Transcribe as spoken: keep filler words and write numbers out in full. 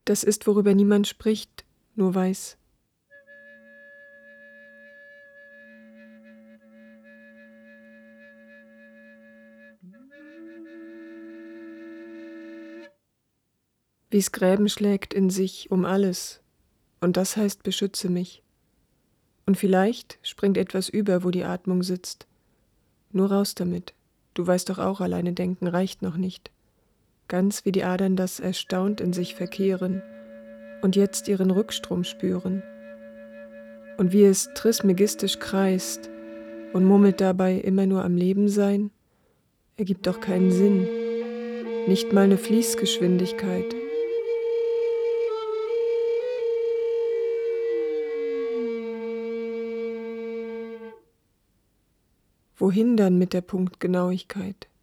Das ist, worüber niemand spricht, nur weiß. Wie's Gräben schlägt in sich um alles, und das heißt, beschütze mich. Und vielleicht springt etwas über, wo die Atmung sitzt. Nur raus damit. Du weißt doch auch, alleine denken reicht noch nicht. Ganz wie die Adern das erstaunt in sich verkehren und jetzt ihren Rückstrom spüren. Und wie es trismegistisch kreist und murmelt dabei immer nur am Leben sein, ergibt doch keinen Sinn. Nicht mal eine Fließgeschwindigkeit. Wohin dann mit der Punktgenauigkeit?